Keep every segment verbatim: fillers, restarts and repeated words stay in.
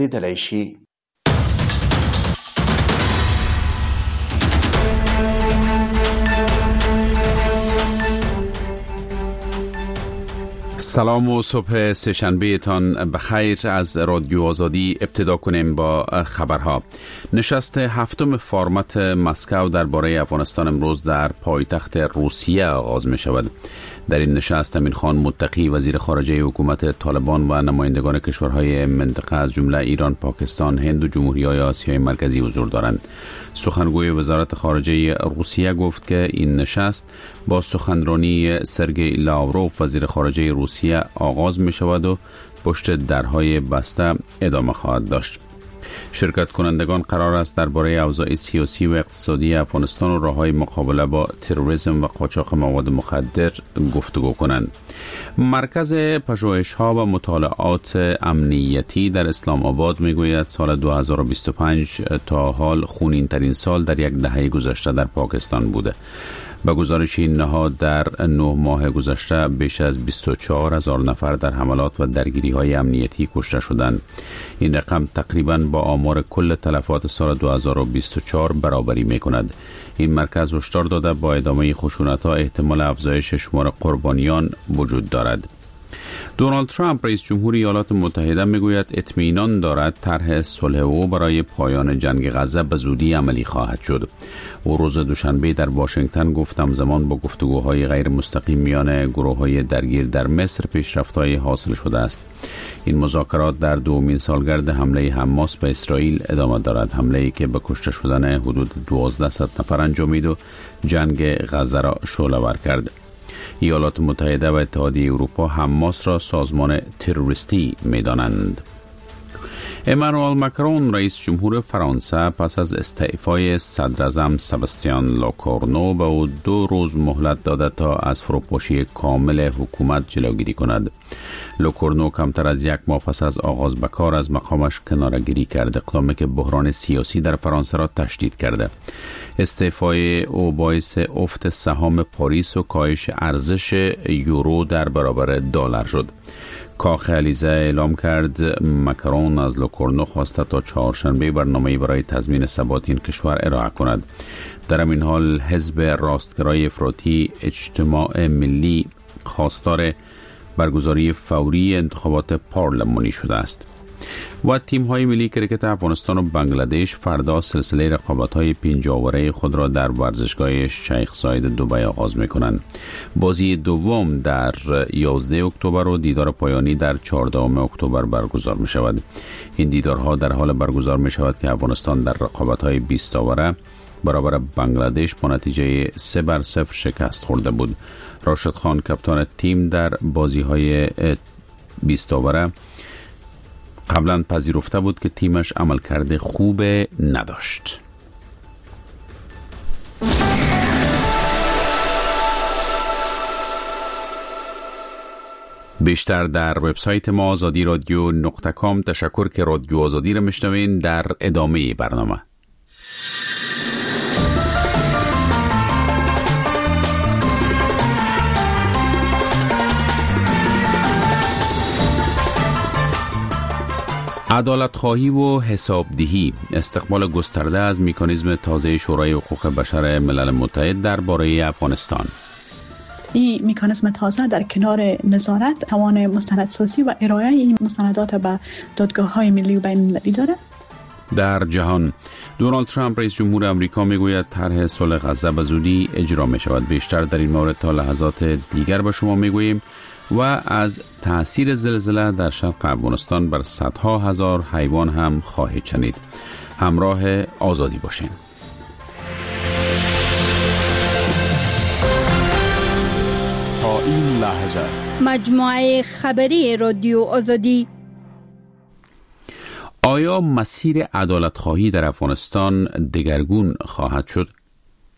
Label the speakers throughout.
Speaker 1: لیدلی شي.
Speaker 2: سلام و صبح سه‌شنبه تان بخیر. از رادیو آزادی ابتدا کنیم با خبرها. نشست هفتم فرمت مسکو درباره افغانستان امروز در پایتخت روسیه آغاز می شود. در این نشست امین خان متقی وزیر خارجه حکومت طالبان و نمایندگان کشورهای منطقه از جمله ایران، پاکستان، هند و جمهوری‌های آسیای مرکزی حضور دارند. سخنگوی وزارت خارجه روسیه گفت که این نشست با سخنرانی سرگئی لاوروف وزیر خارجه روسیه آغاز می شود و پشت درهای بسته ادامه خواهد داشت. شرکت کنندگان قرار است درباره اوضاع سیاسی و اقتصادی افغانستان و راه‌های مقابله با تروریسم و قاچاق مواد مخدر گفتگو کنند. مرکز پژوهش‌ها و مطالعات امنیتی در اسلام آباد می‌گوید سال دو هزار و بیست و پنج تا حال خونین‌ترین سال در یک دهه گذشته در پاکستان بوده. به گزارش این نهاد در نه ماه گذشته بیش از بیست و چهار هزار نفر در حملات و درگیری‌های امنیتی کشته شدند. این رقم تقریباً با آمار کل تلفات سال دو هزار و بیست و چهار برابری می‌کند. این مرکز هشدار داده با ادامه خشونت‌ها احتمال افزایش شمار قربانیان وجود دارد. دونالد ترامپ رئیس جمهور ایالات متحده میگوید اطمینان دارد طرح صلح او برای پایان جنگ غزه به زودی عملی خواهد شد. او روز دوشنبه در واشنگتن گفت همزمان با گفتگوهای غیر مستقیم میان گروه‌های درگیر در مصر پیشرفت‌های حاصل شده است. این مذاکرات در دومین سالگرد حمله حماس به اسرائیل ادامه دارد، حمله‌ای که به کشته شدن حدود دوازده نفر انجامید و جنگ غزه را شعله‌ور کرد. ایالات متحده و اتحادیه اروپا حماس را سازمان تروریستی می‌دانند. امانوئل ماکرون رئیس جمهور فرانسه پس از استعفای صدر اعظم سباستیان لوکورنو به او دو روز مهلت داده تا از فروپاشی کامل حکومت جلوگیری کند. لوکورنو کمتر از یک ماه پس از آغاز به کار از مقامش کناره‌گیری کرد، اقدامی که بحران سیاسی در فرانسه را تشدید کرده. استعفای او باعث افت سهام پاریس و کاهش ارزش یورو در برابر دلار شد. کاخ الیزه اعلام کرد ماکرون از لوکورنو خواسته تا چهارشنبه برنامه‌ای برای تضمین ثبات این کشور ارائه کند. در این حال حزب راستگرای افراطی اجتماع ملی خواستار برگزاری فوری انتخابات پارلمانی شده است. و تیم‌های ملی کرکت افغانستان و بنگلادش فردا سلسله رقابت‌های پنجاوره خود را در ورزشگاه شیخ زاید دبی آغاز می‌کنند. بازی دوم در یازده اکتبر و دیدار پایانی در چهاردهم اکتبر برگزار می‌شود. این دیدارها در حال برگزار می‌شود که افغانستان در رقابت‌های بیست اوره برابر بنگلادش با نتیجه سه بر صفر شکست خورده بود. راشد خان کاپیتان تیم در بازی‌های بیست اوره قبلا پذیرفته بود که تیمش عملکرد خوب نداشت. بیشتر در وبسایت ما آزادی رادیو نقطه کام. تشکر که رادیو آزادی را میشنوین. در ادامه برنامه عدالت خواهی و حسابدهی، استقبال گسترده از مکانیزم تازه شورای حقوق بشر ملل متحد درباره افغانستان.
Speaker 3: این مکانیزم تازه در کنار نظارت توان مستندسازی و ارائه این مستندات به دادگاه‌های ملی و بین‌المللی دارد. در
Speaker 2: جهان دونالد ترامپ رئیس جمهور آمریکا میگوید طرح صلح غزه به زودی اجرا می شود. بیشتر در این مورد تا لحظات دیگر به شما میگوییم و از تأثیر زلزله در شرق افغانستان بر صدها هزار حیوان هم خواهید شنید. همراه آزادی باشین.
Speaker 4: تا این لحظه
Speaker 5: مجموعه خبری رادیو آزادی.
Speaker 2: آیا مسیر عدالت خواهی در افغانستان دگرگون خواهد شد؟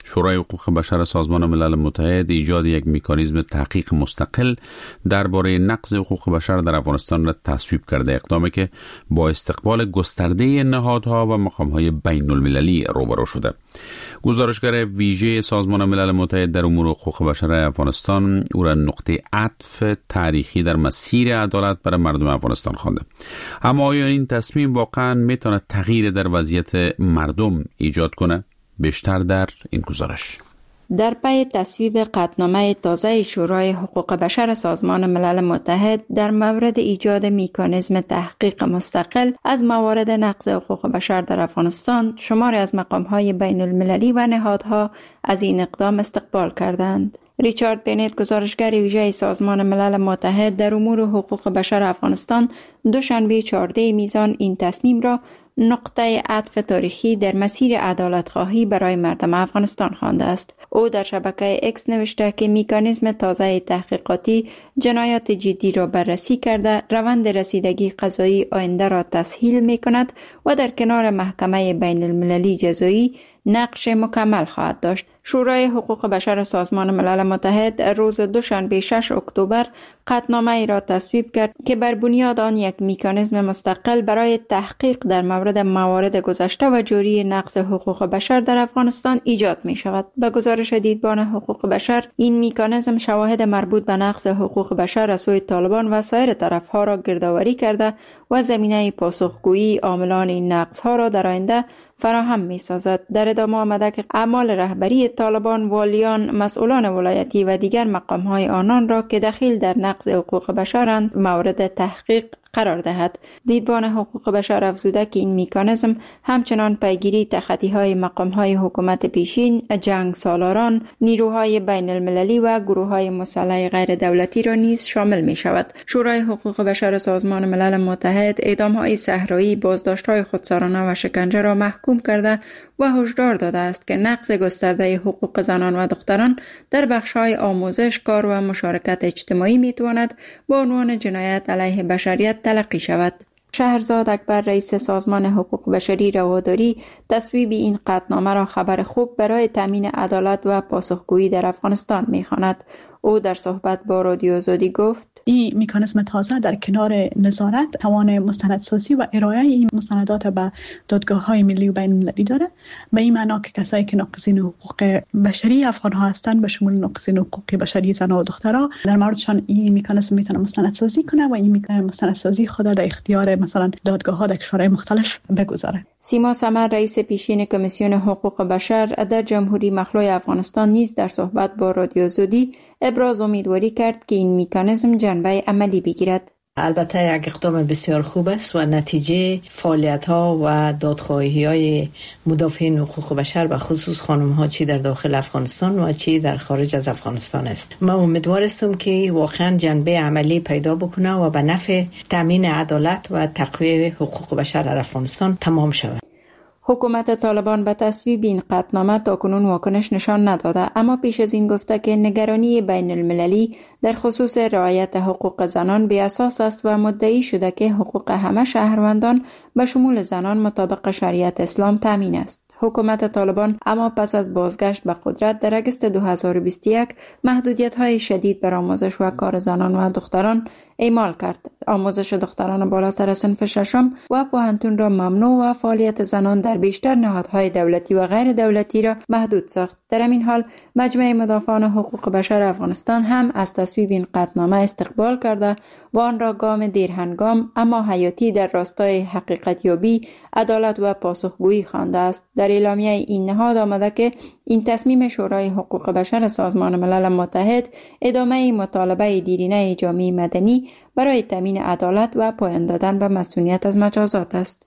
Speaker 2: شورای حقوق بشر سازمان ملل متحد ایجاد یک مکانیزم تحقیق مستقل درباره نقض حقوق بشر در افغانستان را تصویب کرده، اقدامی که با استقبال گسترده نهادها و مقام‌های بین المللی روبرو شده. گزارشگر ویژه سازمان ملل متحد در امور حقوق بشر افغانستان او را نقطه عطف تاریخی در مسیر عدالت برای مردم افغانستان خوانده. اما آیا این تصمیم واقعا میتونه تغییر در وضعیت مردم ایجاد کنه؟ بیشتر در این گزارش.
Speaker 1: در پی تصویب قطعنامه تازه شورای حقوق بشر سازمان ملل متحد در مورد ایجاد مکانیزم تحقیق مستقل از موارد نقض حقوق بشر در افغانستان، شماری از مقام‌های بین المللی و نهادها از این اقدام استقبال کردند. ریچارد بنت، گزارشگر ویژه سازمان ملل متحد در امور حقوق بشر افغانستان، دوشنبه چهاردهم میزان این تصمیم را نقطه عطف تاریخی در مسیر عدالت خواهی برای مردم افغانستان خوانده است. او در شبکه اکس نوشته که مکانیزم تازه تحقیقاتی جنایات جدی را بررسی کرده، روند رسیدگی قضایی آینده را تسهیل می کند و در کنار محکمه بین المللی جزایی نقش مکمل خواهد داشت. شورای حقوق بشر سازمان ملل متحد روز دوشنبه شش اکتبر قطعنامه ای را تصویب کرد که بر بنیاد آن یک مکانیزم مستقل برای تحقیق در مورد موارد گذشته و جاری نقض حقوق بشر در افغانستان ایجاد می شود. به گزارش دیدبان حقوق بشر، این مکانیزم شواهد مربوط به نقض حقوق بشر از سوی طالبان و سایر طرفها را گردآوری کرده و زمینه پاسخگویی عاملان این نقضها را در آینده فراهم می سازد. در ادامه آمده که اعمال رهبری طالبان، والیان، مسئولان ولایتی و دیگر مقام‌های آنان را که دخیل در نقض حقوق بشرند مورد تحقیق قرار دهد. دیدبان حقوق بشر افزوده که این مکانیزم همچنان پیگیری تخطی‌های مقام‌های حکومت پیشین، جنگ سالاران، نیروهای بین المللی و گروه‌های مسلح غیر دولتی را نیز شامل می شود. شورای حقوق بشر سازمان ملل متحد اعدام‌های صحرایی، بازداشت‌های خودسرانه و شکنجه را محکوم کرده و هشدار داده است که نقض گسترده حقوق زنان و دختران در بخش‌های آموزش، کار و مشارکت اجتماعی می‌تواند با عنوان جنایت علیه بشریت تلقی شود. شهرزاد اکبر، رئیس سازمان حقوق بشری رواداری، تصویب این قطعنامه را خبر خوب برای تامین عدالت و پاسخگویی در افغانستان می‌خواند. او در صحبت با رادیو آزادی گفت:
Speaker 3: این مکانیزم تازه در کنار نظارت توان مستندسازی و ارائه این مستندات به دادگاه‌های ملی و بین المللی داره. به این معنا که کسایی که ناقضین حقوق بشری افغان ها هستند، به شمول ناقضین حقوق بشری زن و دخترها، در موردشان این مکانیزم میتونه مستندسازی کنه و این مستندسازی خود در اختیار مثلا دادگاه‌ها در کشورهای مختلف بگذاره.
Speaker 1: سیما سمر، رئیس پیشین کمیسیون حقوق بشر در جمهوری مخلوع افغانستان، نیز در صحبت با رادیو آزادی ابراز امیدواری کرد که این مکانیزم جنبه عملی بگیرد.
Speaker 6: البته یک اقدام بسیار خوب است و نتیجه فعالیت‌ها و دادخواهی‌های مدافعین حقوق بشر و خصوص خانم‌ها چی در داخل افغانستان و چی در خارج از افغانستان است. من امیدوار هستم که واقعا جنبه عملی پیدا بکنه و به نفع تامین عدالت و تقویت حقوق بشر در افغانستان تمام شود.
Speaker 1: حکومت طالبان به تصویب این قطعنامه تاکنون واکنش نشان نداده، اما پیش از این گفته که نگرانی بین المللی در خصوص رعایت حقوق زنان بی اساس است و مدعی شده که حقوق همه شهروندان به شمول زنان مطابق شریعت اسلام تامین است. حکومت طالبان اما پس از بازگشت به قدرت در اگست دو هزار و بیست و یک محدودیت‌های شدید بر آموزش و کار زنان و دختران اعمال کرد. آموزش دختران بالاتر از صنف ششم و پوهنتون را ممنوع و فعالیت زنان در بیشتر نهادهای دولتی و غیر دولتی را محدود ساخت. در این حال مجمع مدافعان حقوق بشر افغانستان هم از تصویب این قطعنامه استقبال کرده و آن را گام دیرهنگام اما حیاتی در راستای حقیقت یابی، عدالت و پاسخگویی خوانده است. در اعلامیه این نهاد آمده که این تصمیم شورای حقوق بشر سازمان ملل متحد ادامه مطالبه دیرینه جامعه مدنی برای تامین عدالت و پایان دادن به مسئولیت از مجازات است.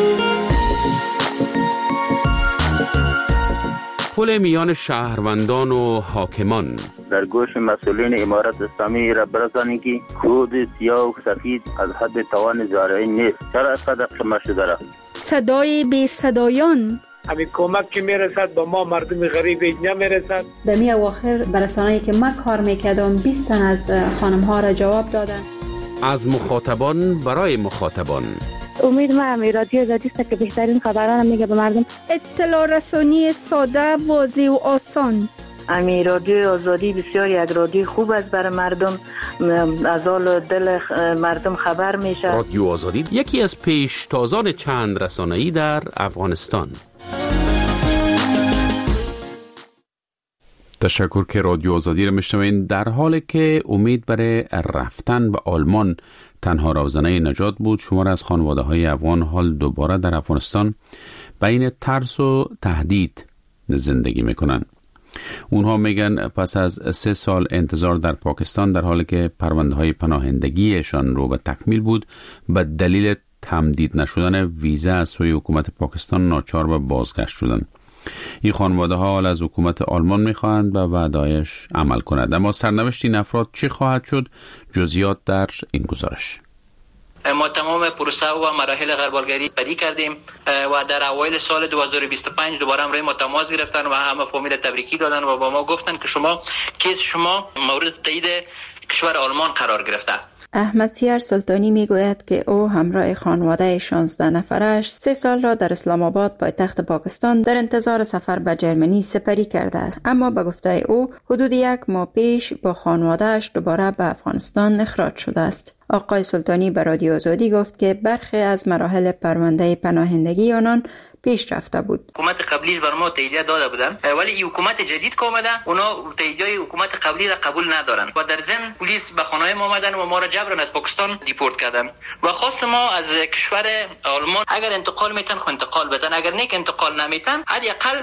Speaker 2: پل میان شهروندان و حاکمان
Speaker 7: در گوش مسئولین امارت اسلامی را برسانید که کود سیاه و سفید از حد توان زارعی نیست. چرا قدر قمه شده را؟
Speaker 5: صدای بی صدایان،
Speaker 8: همین کمک که میرسد به ما مردم غریب اینجا میرسد.
Speaker 9: در می اواخر برسانه‌ای که ما کار میکردم بیست تن از خانم ها را جواب دادن.
Speaker 2: از مخاطبان برای مخاطبان،
Speaker 10: امید ما هم رادیو آزادی است که بهترین خبران میگه به مردم.
Speaker 5: اطلاع رسانی ساده، واضح و آسان.
Speaker 11: امی رادیو آزادی بسیار یک رادیو خوب است برای مردم، از حال دل مردم خبر میشه.
Speaker 12: رادیو آزادی یکی از پیشتازان چند رسانه‌ای در افغانستان.
Speaker 2: تشکر که رادیو آزادی را میشنوین. در حالی که امید برای رفتن به آلمان تنها راهزنه نجات بود، شمار از خانواده های افغان حال دوباره در افغانستان بین ترس و تهدید زندگی میکنن. اونها میگن پس از سه سال انتظار در پاکستان، در حالی که پرونده های پناهندگیشان رو به تکمیل بود، به دلیل تمدید نشدن ویزا از سوی حکومت پاکستان ناچار به بازگشت شدند. این خانواده ها حال از حکومت آلمان میخواهند به وعده‌اش عمل کند. اما سرنوشت این افراد چی خواهد شد؟ جزئیات در این گزارش.
Speaker 13: ما تمام پروسه و مراحل غربالگری بدی کردیم و در اوایل سال دو هزار و بیست و پنج دوباره همراه ما تماس گرفتن و همه فامیل تبریکی دادن و با ما گفتن که شما کیس شما مورد تایید کشور آلمان قرار گرفته.
Speaker 1: احمد سیار سلطانی میگوید که او همراه خانواده شانزده نفرش سه سال را در اسلام آباد پایتخت پاکستان در انتظار سفر به جرمنی سپری کرده است، اما به گفته او حدود یک ماه پیش با خانواده‌اش دوباره به افغانستان اخراج شده است. آقای سلطانی به رادیو آزادی گفت که برخی از مراحل پرونده پناهندگی آنان پیش رفته بود.
Speaker 13: حکومت قبلیش بر ما تاییدیه داده بودن، ولی این حکومت جدید که اومده اونا تاییدیه حکومت قبلی را قبول ندارن و در ضمن پلیس به خانه ما اومدن و ما را جبران از پاکستان دیپورت کردن و خواست ما از کشور آلمان اگر انتقال میتن خو انتقال بدن، اگر نیک انتقال نمیتن حداقل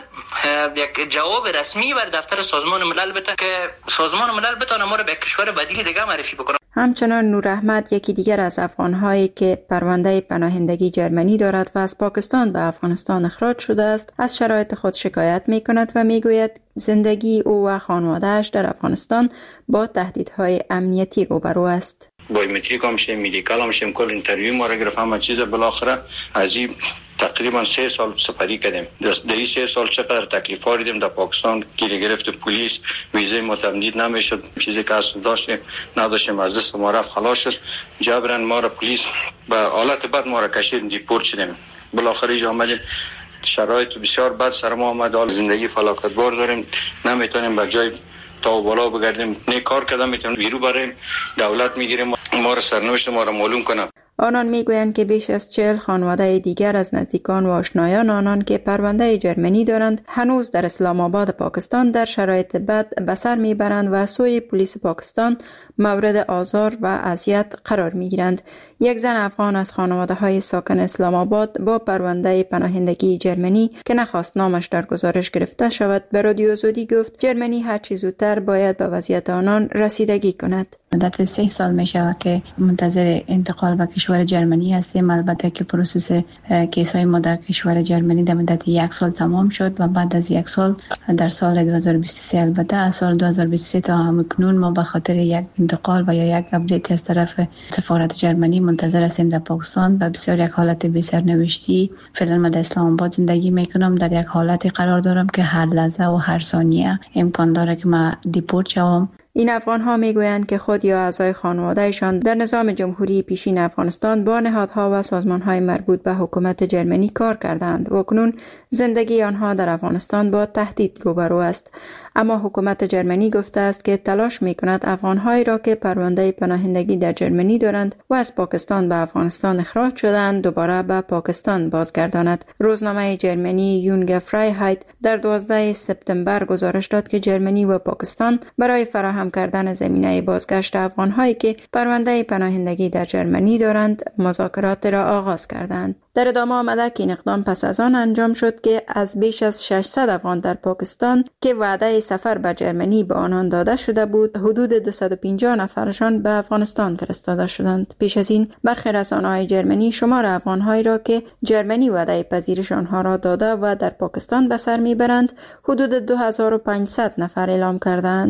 Speaker 13: یک جواب رسمی بر دفتر سازمان ملل بدن که سازمان ملل بتونه ما را به کشور بدیل دیگه معرفی بکنه.
Speaker 1: همچنان نور احمد، یکی دیگر از افغان‌هایی که پرونده پناهندگی جرمنی دارد و از پاکستان به افغانستان اخراج شده است، از شرایط خود شکایت می‌کند و می‌گوید زندگی او و خانواده‌اش در افغانستان با تهدیدهای امنیتی روبرو است.
Speaker 14: بایومتریک هم شیم، مدیکال هم شیم، کل اینترویو ما را گرفت، همه چیز بالاخره از این تقریبا سه سال سپری کردیم. در این سه سال چقدر تکلیف دیدیم در پاکستان، گیری گرفت پلیس، ویزای ما تمدید نمیشد، چیزی که اصلا داشتیم نداشتیم از دست ما رفت، خلاص شد. جبران ما را پلیس به حالت بد ما را کشید، دیپورت شدیم. بالاخره اینجا آمدیم، شرایط بسیار بد سر ما آمد، حال زندگی فلاکت بار داریم، نمیتونیم به جای تا بالا بگردیم، نه کار کردن میتونیم بیرو بریم، دولت میگیریم ما را سرنوشت ما را معلوم کنه.
Speaker 1: آنان میگویند که بیش از چهل خانواده دیگر از نزدیکان و آشنایان آنان که پرونده جرمنی دارند هنوز در اسلام آباد پاکستان در شرایط بد به سر میبرند و سوی پلیس پاکستان مورد آزار و اذیت قرار میگیرند. یک زن افغان از خانواده های ساکن اسلام آباد با پرونده پناهندگی جرمنی که نخواست نامش در گزارش گرفته شود به رادیو آزادی گفت جرمنی هر چه زودتر باید به وضعیت آنان رسیدگی کند.
Speaker 15: مدت سه سال می شود که منتظر انتقال به کشور جرمنی هستیم. البته که پروسس کیس های ما در کشور جرمنی در مدت یک سال تمام شد و بعد از یک سال در سال دو هزار و بیست و سه البته از سال دو هزار و بیست و سه تا همکنون ما به خاطر یک انتقال و یا یک اپدیت از طرف سفارت جرمنی منتظر هستیم در پاکستان و بسیار یک حالت بی سرنوشتی. فعلا من در اسلام آباد زندگی میکنم، در یک حالتی قرار دارم که هر لحظه و هر ثانیه امکان داره که من دیپورت شوم.
Speaker 1: این افغان ها می گویند که خود یا اعضای خانوادهشان در نظام جمهوری پیشین افغانستان با نهادها و سازمان های مربوط به حکومت جرمنی کار کردند و اکنون زندگی آنها در افغانستان با تهدید روبرو است. اما حکومت جرمنی گفته است که تلاش می کند افغان هایی را که پرونده پناهندگی در جرمنی دارند و از پاکستان به افغانستان اخراج شدند دوباره به پاکستان بازگرداند. روزنامه جرمنی یونگ فرایهایت در دوازدهم سپتامبر گزارش داد که جرمنی و پاکستان برای فراهم کردن زمینه بازگشت افغان هایی که پرونده پناهندگی در جرمنی دارند مذاکرات را آغاز کردند. در ادامه آمده که این اقدام پس از آن انجام شد که از بیش از ششصد افغان در پاکستان که وعده سفر به جرمنی به آنان داده شده بود حدود دویست و پنجاه نفرشان به افغانستان فرستاده شدند. پیش از این برخی رسانه‌های جرمنی شمار افغان‌هایی را که جرمنی وعده پذیرش آنها را داده و در پاکستان به سر میبرند حدود دو هزار و پانصد نفر اعلام کردند.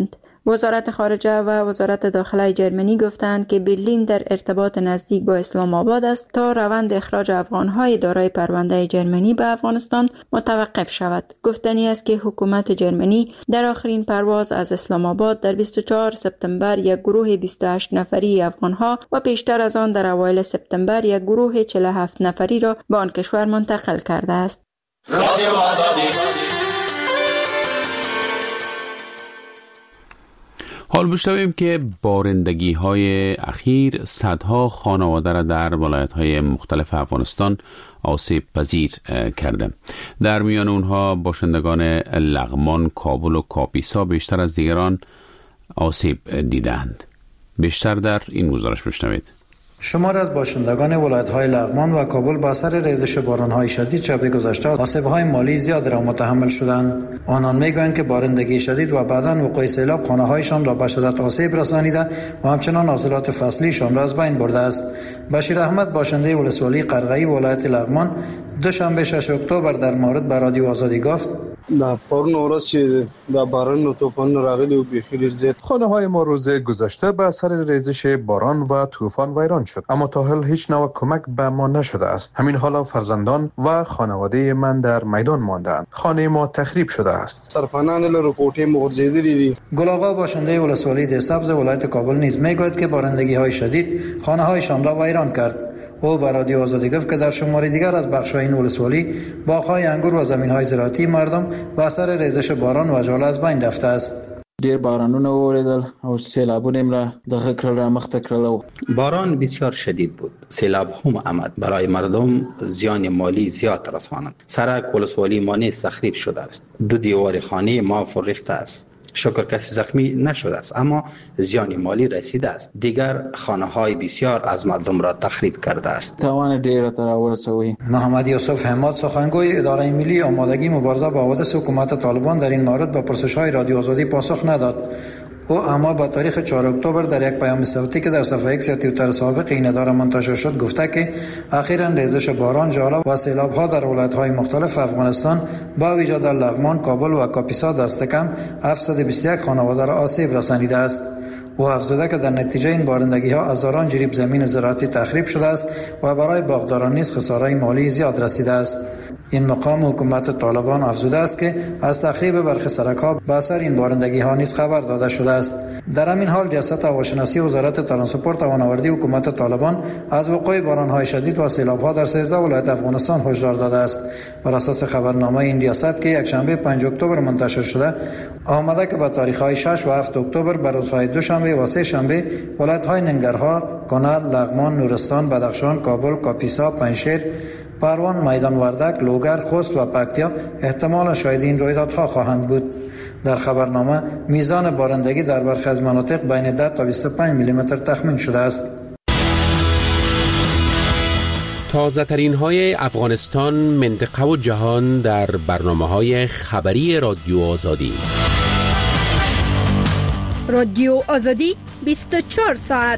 Speaker 1: وزارت خارجه و وزارت داخله جرمنی گفتند که برلین در ارتباط نزدیک با اسلام آباد است تا روند اخراج افغان‌های دارای پرونده جرمنی به افغانستان متوقف شود. گفتنی است که حکومت جرمنی در آخرین پرواز از اسلام آباد در بیست و چهارم سپتامبر یک گروه بیست و هشت نفری افغان‌ها و پیشتر از آن در اوایل سپتامبر یک گروه چهل و هفت نفری را به آن کشور منتقل کرده است.
Speaker 2: حال بشنویم که بارندگی های اخیر صدها خانواده را در ولایت های مختلف افغانستان آسیب پذیر کرده. در میان اونها باشندگان لغمان، کابل و کاپیسا بیشتر از دیگران آسیب دیدند. بیشتر در این گزارش بشنوید.
Speaker 16: شمار از باشندگان ولایت‌های لغمان و کابل با اثر ریزش باران‌های شدید شب گذشته آسیب‌های مالی زیاد را متحمل شدند. آنان می‌گویند که بارندگی شدید و بعداً وقوع سیلاب خانه‌هایشان را به شدت آسیب رسانیده و همچنان حاصلات فصلیشان را از بین برده است. بشیر احمد باشنده ولسوالی قرغه‌ای ولایت لغمان دوشنبه ششم اکتبر در مورد به رادیو آزادی گفت:
Speaker 17: دا پرون ورځ چې دا باران و طوفان راغلی و بخیر زیات
Speaker 18: خانه های ما روز گذشته به اثر ریزش باران و طوفان ویران شد، اما تا حال هیچ نوع کمک به ما نشده است. همین حالا فرزندان و خانواده من در میدان ماندند. خانه ما تخریب شده است.
Speaker 17: سرپنان له کوټې مغرضیدلې دي.
Speaker 16: گل آقا باشنده ولسوالی ده سبز ولایت کابل نیز میگوید که بارندگی های شدید خانه هایشان را ویران کرد. او به رادیو آزادی گفت که در شماره دیگر از بخش‌های این ولسوالی باغ‌های انگور و زمین‌های زراعتی مردم به اثر ریزش باران و ژاله از بین رفته است.
Speaker 19: ډیر بارانونه وریدل او سیلابونه را دغه کړل را مخته کړل.
Speaker 20: باران بسیار شدید بود. سیلاب هم آمد. برای مردم زیان مالی زیاد رساند. سرک ولسوالی ما نیز تخریب شده است. دو دیوار خانه ما فریخته است. شکر کسی زخمی نشده است، اما زیان مالی رسیده است. دیگر خانه های بسیار از مردم را تخریب کرده است.
Speaker 19: تاوان ډیر تر ورسوي.
Speaker 16: محمد یوسف حماد سخنگوی اداره ملی آمادگی مبارزه با حوادث حکومت طالبان در این مورد به پرسش‌های رادیو آزادی پاسخ نداد. او اما با تاریخ چهارم اکتبر در یک پیام صوتی که در صفحه ایکس یا توییتر سابق این اداره منتشر شد گفته که اخیراً ریزش باران، ژاله و سیلاب‌ها در ولایت‌های مختلف افغانستان با ویژه در لغمان، کابل و کاپیسا دست کم هفتصد و بیست و یک خانواده را آسیب رسانیده است. او افزوده که در نتیجه این بارندگی‌ها هزاران جریب زمین زراعتی تخریب شده است و برای باغداران نیز خساره‌های مالی زیاد رسیده است. این مقام حکومت طالبان افزوده است که از تخریب برخی سرک‌ها به اثر این بارندگی‌ها نیز خبر داده شده است. در همین حال ریاست هواشناسی وزارت ترانسپورت و فناوری حکومت طالبان از وقوع باران‌های شدید و سیلاب‌ها در سیزده ولایت افغانستان هشدار داده است. بر اساس خبرنامه این ریاست که یک شنبه پنجم اکتبر منتشر شده آمده که با تاریخ‌های شش و هفت اکتبر بر روزهای دوشنبه و سه شنبه ولایت‌های ننگرهار، کنر، لغمان، نورستان، بدخشان، کابل، کاپیسا، پنجشیر، پروان، میدان وردک، لوگر، خوست و پکتیا احتمال شاید این رویدادها خواهند بود. در خبرنامه میزان بارندگی در برخی از مناطق بین ده تا بیست و پنج میلی متر تخمین شده است.
Speaker 12: تازه ترین های افغانستان، منطقه و جهان در برنامه های خبری رادیو آزادی.
Speaker 5: رادیو آزادی بیست و چهار ساعت.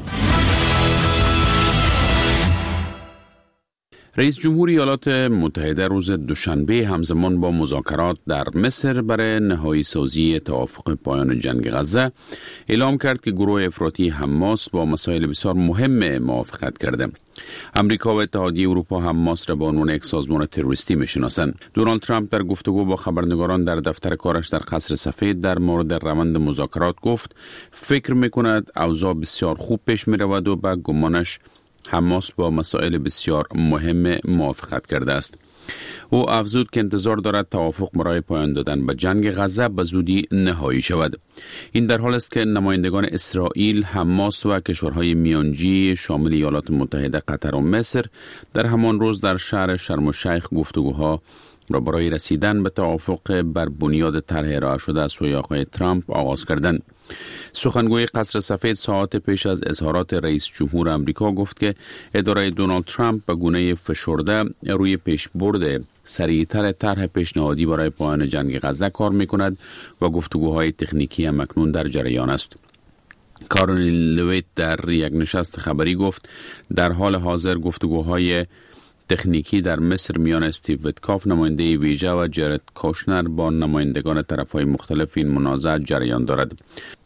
Speaker 2: رئیس جمهور ایالات متحده روز دوشنبه همزمان با مذاکرات در مصر برای نهایی سازی توافق پایان جنگ غزه اعلام کرد که گروه افراطی حماس با مسائل بسیار مهم موافقت کرده. امریکا و اتحادیه اروپا حماس را به عنوان یک سازمان تروریستی می‌شناسند. دونالد ترامپ در گفتگو با خبرنگاران در دفتر کارش در قصر سفید در مورد روند مذاکرات گفت فکر می‌کند اوضاع بسیار خوب پیش می‌رود و به گمانش حماس با مسائل بسیار مهم موافقت کرده است. او افزود که انتظار دارد توافق برای پایان دادن به جنگ غزه به زودی نهایی شود. این در حال است که نمایندگان اسرائیل، حماس و کشورهای میانجی شامل ایالات متحده، قطر و مصر در همان روز در شهر شرم الشیخ گفتگوها را برای رسیدن به توافق بر بنیاد طرح ارائه شده از سوی آقای ترامپ آغاز کردند. سخنگوی قصر سفید ساعات پیش از اظهارات رئیس جمهور امریکا گفت که اداره دونالد ترامپ به گونه فشرده روی پیشبرد سریعتر طرح پیشنهادی برای پایان جنگ غزه کار می‌کند و گفتگوهای تکنیکی هم اکنون در جریان است. کارولین لویت در یک نشست خبری گفت در حال حاضر گفتگوهای تکنیکی در مصر میان استیو ویتکاف نماینده ویژه و جرد کوشنر با نمایندگان طرفهای مختلف این منازعه جریان دارد.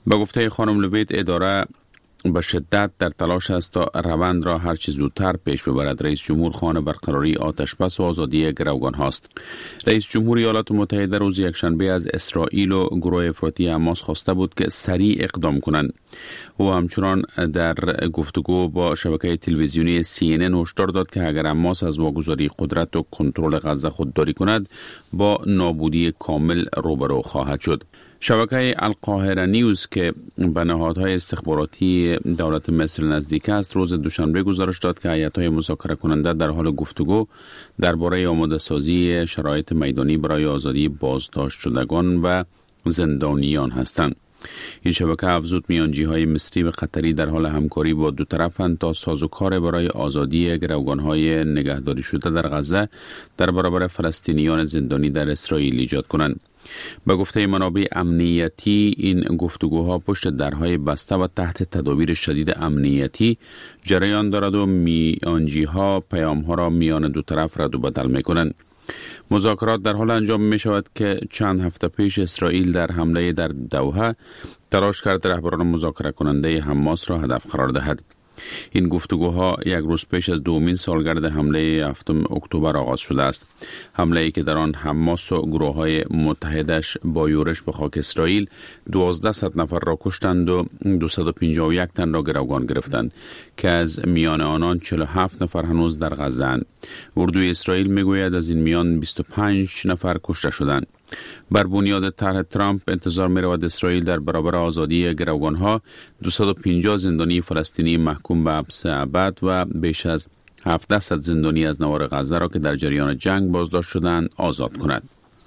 Speaker 2: به گفته خانم لویت، اداره به شدت در تلاش است تا روند را هر چه زودتر پیش ببرد. رئیس جمهور خواهان برقراری آتشبس و آزادی گروگان هاست. رئیس جمهور ایالات متحده روز یکشنبه از اسرائیل و گروه افراطی حماس خواسته بود که سریع اقدام کنند. او همچنان در گفتگو با شبکه تلویزیونی سی ان ان هشدار داد که اگر حماس از واگذاری قدرت و کنترل غزه خودداری کند، با نابودی کامل روبرو خواهد شد. شبکه القاهره نیوز که به نهادهای استخباراتی دولت مصر نزدیک است، روز دوشنبه گزارش داد که هیئت‌های مذاکره کننده در حال گفتگو درباره آماده سازی شرایط میدانی برای آزادی بازداشت شدگان و زندانیان هستند. این شبکه افزود میانجی‌های مصری و قطری در حال همکاری با دو طرفند تا سازوکار برای آزادی گروگان‌های نگهداری شده در غزه در برابر فلسطینیان زندانی در اسرائیل ایجاد کنند. به گفته منابع امنیتی، این گفتگوها پشت درهای بسته و تحت تدابیر شدید امنیتی جریان دارد و میانجی‌ها پیام‌ها را میان دو طرف رد و بدل می‌کنند. مذاکرات در حال انجام می شود که چند هفته پیش اسرائیل در حمله در دوحه تلاش کرد رهبران مذاکره کننده حماس را هدف قرار دهد. این گفتگوها یک روز پیش از دومین سالگرد حمله هفتم اکتبر آغاز شده است. حمله ای که در آن حماس و گروه‌های متحدش با یورش به خاک اسرائیل دوازده نفر را کشتند و دویست و پنجاه و یک تن را گروگان گرفتند که از میان آنان چهل و هفت نفر هنوز در غزه اند. اردوی اسرائیل میگوید از این میان بیست و پنج نفر کشته شدند. بر بنیاد طرح ترامپ انتظار می رود اسرائیل در برابر آزادی گروگانها دویست و پنجاه زندانی فلسطینی محکوم به حبس ابد و بیش از هفتصد زندانی از نوار غزه را که در جریان جنگ بازداشت شدند آزاد کند.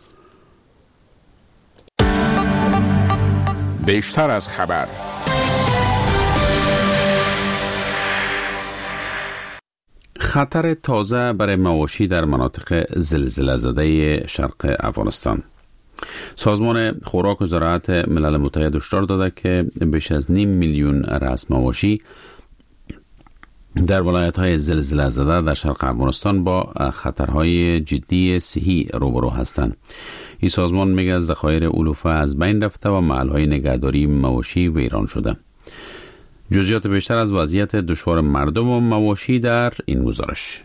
Speaker 4: بیشتر از خبر.
Speaker 2: خطر تازه برای مواشی در مناطق زلزله زده شرق افغانستان. سازمان خوراک و زراعت ملل متحد هشدار داده که بیش از نیم میلیون رأس مواشی در ولایت‌های زلزله زده در شرق افغانستان با خطرهای جدی صحی روبرو هستند. این سازمان میگه ذخایر علوفه از بین رفته و محل‌های نگهداری مواشی ویران شده. جزئیات بیشتر از وضعیت دشوار مردم و مواشی در این گزارش.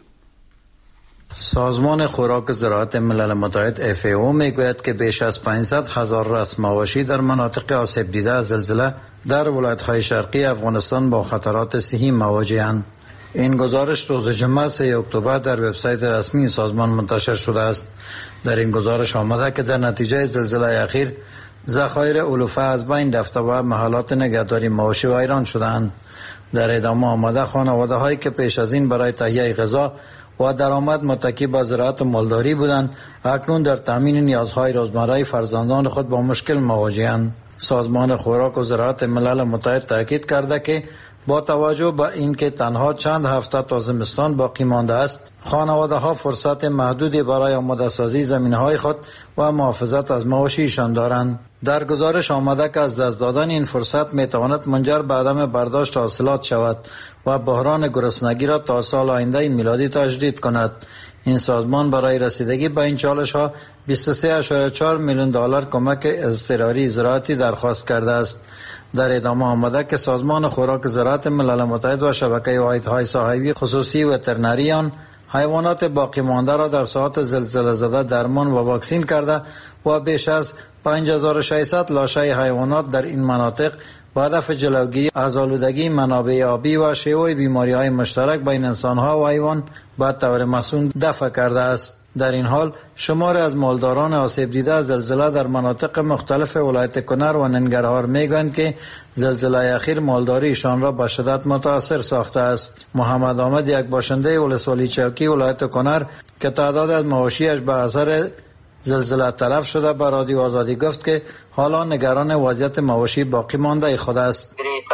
Speaker 16: سازمان خوراک و زراعت ملل متحد اف ای او میگوید که بیش از پانصد هزار رأس مواشی در مناطق آسیب دیده از زلزله در ولایت‌های شرقی افغانستان با خطرات صحی مواجه‌اند. این گزارش روز جمعه سه اکتبر در وبسایت رسمی سازمان منتشر شده است. در این گزارش آمده که در نتیجه زلزله اخیر ذخایر علوفه از بین رفته و محلات نگهداری مواشی ویران شدند. در ادامه آمده خانواده هایی که پیش از این برای تهیه غذا و درآمد متکی به زراعت و مالداری بودند، اکنون در تامین نیازهای روزمره فرزندان خود با مشکل مواجه‌اند. سازمان خوراک و زراعت ملل متحد تاکید کرده که با توجه به اینکه تنها چند هفته تا زمستان باقی مانده است، خانواده ها فرصت محدودی برای آماده سازی زمینهای خود و محافظت از مواشیشان دارند. در گزارش آمده که از دست دادن این فرصت می تواند منجر به عدم برداشت حاصلات شود و بحران گرسنگی را تا سال آینده میلادی تجدید کند. این سازمان برای رسیدگی به این چالش ها بیست و سه ممیز چهار میلیون دلار کمک اضطراری زراعتی درخواست کرده است. در ادامه آمده که سازمان خوراک زراعت ملل متحد و شبکه واحدهای ساحوی خصوصی وترنریان حیوانات باقی مانده را در ساعات زلزله زده درمان و واکسین کرده و بیش از پنج هزار و ششصد لاشه حیوانات در این مناطق با هدف جلوگیری از آلودگی منابع آبی و شیوع بیماری‌های مشترک بین انسان‌ها و حیوان به طور مسئول دفع کرده است. در این حال شمار از مالداران آسیب دیده از زلزله در مناطق مختلف ولایت کنر و ننگرهار میگویند که زلزله اخیر مالداریشان را به شدت متاثر ساخته است. محمد آمد، یک باشنده ولسوالی چوکی ولایت کنر که تعداد از مواشیش به اثر زلزله تلف شده، به رادیو آزادی گفت که حالا نگران وضعیت مواشی باقی مانده خود است.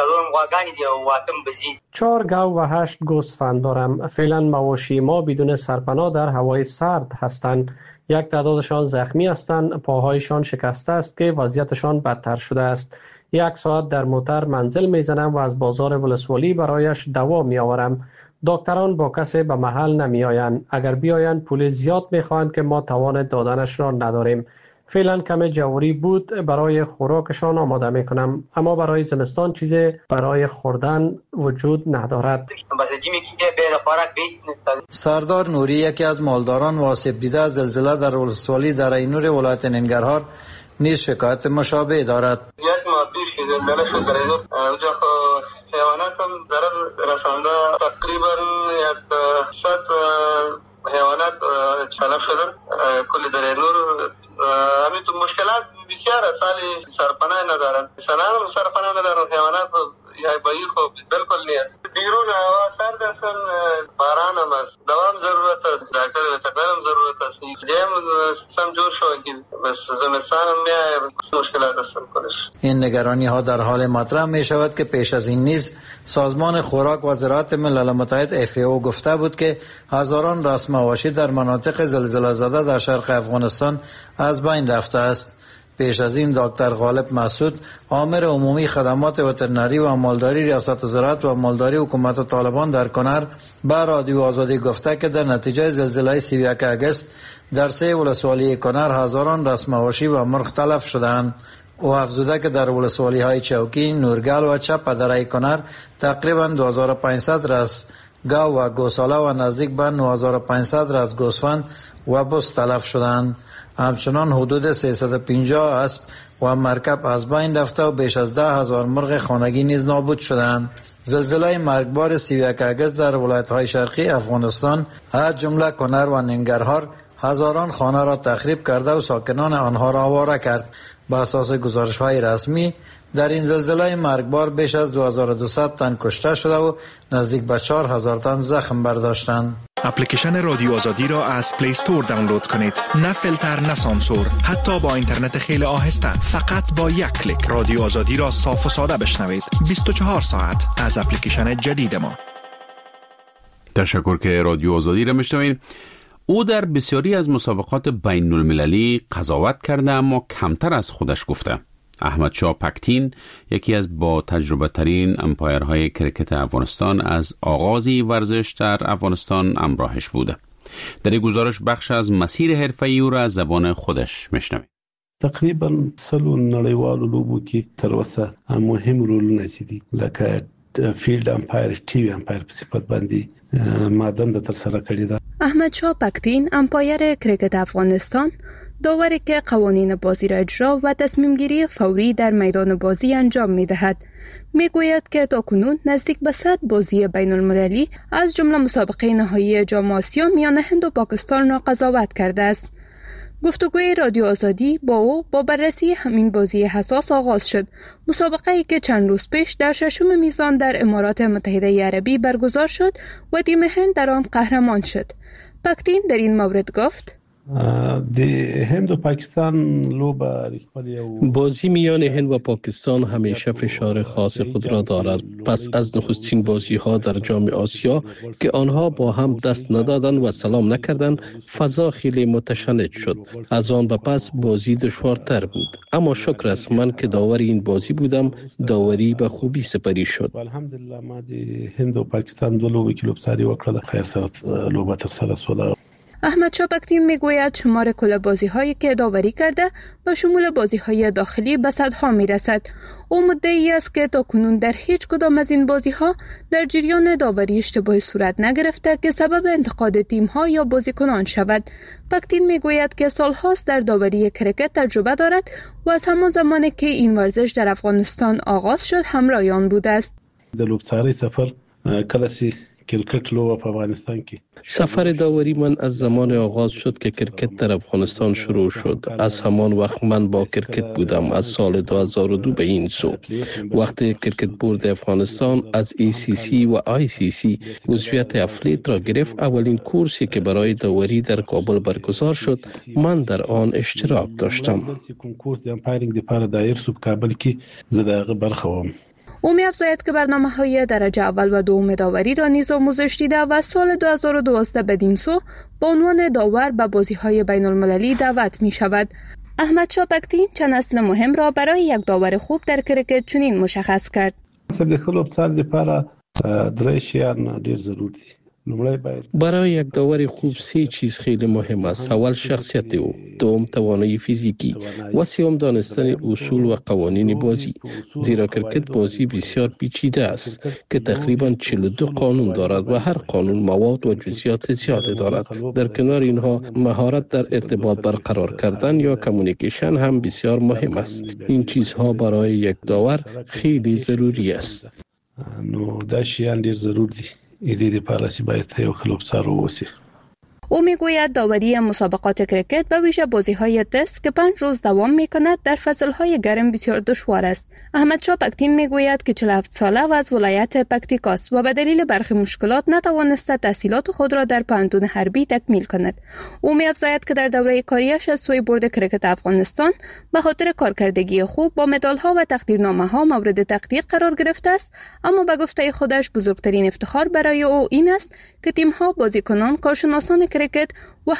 Speaker 21: چهار گاو و هشت گوسفند دارم. فعلا مواشی ما بدون سرپناه در هوای سرد هستند. یک تعدادشان زخمی هستند، پاهایشان شکسته است که وضعیتشان بدتر شده است. یک ساعت در موتر منزل میزنم و از بازار ولسوالی برایش دوا می آورم. دکتران با کسی به محل نمی آیند. اگر بیایند پول زیاد می خواهند که ما توان دادنش را نداریم. فعلا کم جوری بود برای خوراکشان آماده می کنم، اما برای زمستان چیزی برای خوردن وجود ندارد.
Speaker 16: سردار نوری یکی از مالداران و آسیب دیده از زلزله در ولسوالی در اینور ولایت ننگرهار نیز شکایت مشابه دارد.
Speaker 3: یک ماه پیش که زلزله شد در اینور، اونجا حیوانات هم ضرر رسانده، تقریبا یک صد حیوانات تلف شدن. کل در اینور همین تو مشکلات بسیار سالی سرپناه ندارن، سنان هم سرپناه ندارن، حیوانات یا بایی خوب بالکل نیست. بیرون هوا سرد هستن، باران هم است، دوام ضرورت است، دکتر وترنر هم ضرورت است. جیم سم جور شو که بس زمستان هم میای مشکلات هستن کنش.
Speaker 16: این نگرانی ها در حال مطرح می شود که پیش از این نیز سازمان خوراک و زراعت ملل متحد اف ای او گفته بود که هزاران راس مواشی در مناطق زلزله زده در شرق افغانستان از بین رفته است. پیش از این دکتر غالب مسعود آمر عمومی خدمات وترنری و مالداری ریاست زراعت و مالداری حکومت طالبان در کنر به رادیو آزادی گفته که در نتیجه زلزله سی و یک آگوست در سه ولسوالی کنر هزاران راس مواشی و مرغ تلف شدند. او افزوده که در ولسوالی های چوکی، نورگل و چپ درای کنر تقریبا دو هزار و پانصد راس گاو و گوساله و نزدیک به نه هزار و پانصد راس گوسفند و بز تلف شدند. همچنان حدود سیصد و پنجاه اسب و مرکب از بین رفته و بیش از ده هزار مرغ خانگی نیز نابود شدند. زلزله مرگبار سی و یک آگوست در ولایت‌های شرقی افغانستان از جمله کنر و ننگرهار هزاران خانه را تخریب کرده و ساکنان آنها را آواره کرد. به اساس گزارش‌های رسمی در این زلزله مرگبار بیش از دو هزار و دویست تن کشته شده و نزدیک به چهار هزار تن زخم برداشتند.
Speaker 22: اپلیکیشن رادیو آزادی را از پلی استور دانلود کنید. نه فیلتر نه سانسور، حتی با اینترنت خیلی آهسته، فقط با یک کلیک رادیو آزادی را صاف و ساده بشنوید. بیست و چهار ساعت از اپلیکیشن جدید ما.
Speaker 2: تشکر که رادیو آزادی را میشنوید. او در بسیاری از مسابقات بین المللی قضاوت کرده اما کمتر از خودش گفته. احمد شاه پکتین یکی از با تجربه ترین امپایرهای کرکت افغانستان از آغازی ورزش در افغانستان همراهش بوده. در این گزارش بخش از مسیر حرفه‌ای او را از زبان خودش میشنوید.
Speaker 23: تقریبا سلو نړیوالو لوبو کې تر اوسه مهم رولونه دي لکه فیلډ امپایر، ټي وي امپایر په صفت باندې ما دنده تر سره کړې ده.
Speaker 24: احمد شاه پکتین امپایر کرکت افغانستان، داوری که قوانین بازی را اجرا و تصمیم گیری فوری در میدان بازی انجام می دهد. می گوید که تاکنون نزدیک به صد بازی بین المللی از جمله مسابقه نهایی جام آسیا میان هند و پاکستان را قضاوت کرده است. گفتگوی رادیو آزادی با او با بررسی همین بازی حساس آغاز شد. مسابقه ای که چند روز پیش در ششم میزان در امارات متحده عربی برگزار شد و تیم هند در آن قهرمان شد. پکتین در این مورد گفت:
Speaker 23: د هند و پاکستان لوبه
Speaker 21: بازی میان هند و پاکستان همیشه فشار خاص خود را دارد. پس از نخستین بازی ها در جام آسیا که آنها با هم دست ندادند و سلام نکردند، فضا خیلی متشنج شد. از آن به پس بازی دشوارتر بود، اما شکر است من که داور این بازی بودم، داوری به خوبی سپری شد.
Speaker 23: الحمدلله ما د هند و پاکستان دو لوبه کې لوبساری وکړه، خیر سره لوبه تر سره شوه.
Speaker 24: احمد شاه پکتین میگوید شمار کل بازی هایی که داوری کرده و شمول بازی های داخلی به صدها میرسد. او مدعی است که تا کنون در هیچ کدام از این بازی ها در جریان داوری اشتباهی صورت نگرفته که سبب انتقاد تیم ها یا بازیکنان شود. پکتین میگوید که سالهاست در داوری کرکت تجربه دارد و از همان زمانی که این ورزش در افغانستان آغاز شد همراه آن بوده است.
Speaker 23: د لوبساری سفر کلاسی کرکت لوبه په افغانستان کې
Speaker 21: سفر داوری من از زمان آغاز شد که کرکت در افغانستان شروع شد. از همان وقت من با کرکت بودم، از سال دو هزار و دو به این سو. وقتی کرکت بورد افغانستان از ای سی سی و آی سی سی عضویت افلیت را گرفت، اولین کورسی که برای داوری در کابل برگزار شد من در آن اشتراک داشتم. او می افزاید که برنامه های درجه اول و دوم داوری را نیز آموزش دیده و سال دو هزار و دوازده بدین سو با عنوان داور به بازی های بین المللی دعوت می شود. احمد شاه پکتین چند اصل مهم را برای یک داور خوب در کرکت چنین مشخص کرد:
Speaker 23: سب د خپل لوبسار لپاره درې شیان ډیر ضروري دي.
Speaker 6: برای یک داور خوب سه چیز خیلی مهم است. اول شخصیت او، دوم توانایی فیزیکی و سوم دانستن اصول و قوانین بازی. زیرا کرکت بازی بسیار پیچیده است که تقریبا چهل و دو قانون دارد و هر قانون مواد و جزئیات زیاده دارد. در کنار اینها مهارت در ارتباط برقرار کردن یا کمیونیکیشن هم بسیار مهم است. این چیزها برای یک داور خیلی ضروری است.
Speaker 23: نو دا شیان ډیر ضرور دي. ایدې د پالیسی باید یو کلوب سره وسی.
Speaker 24: او میگوید داوری مسابقات کرکت به ویژه بازی‌های تست که پنج روز دوام می‌کند در فصل‌های گرم بسیار دشوار است. احمد شاه پکتین میگوید که چهل و هفت ساله و از ولایت پکتیکاست و به دلیل برخی مشکلات نتوانسته تحصیلات خود را در پوهنتون حربی تکمیل کند. او می‌افزاید که در دوره کاریش از سوی بورد کرکت افغانستان به خاطر کارکردگی خوب با مدال‌ها و تقدیرنامه‌ها مورد تقدیر قرار گرفته است، اما به گفته خودش بزرگترین افتخار برای او این است که تیم‌ها، بازیکنان، کارشناسان کرکت و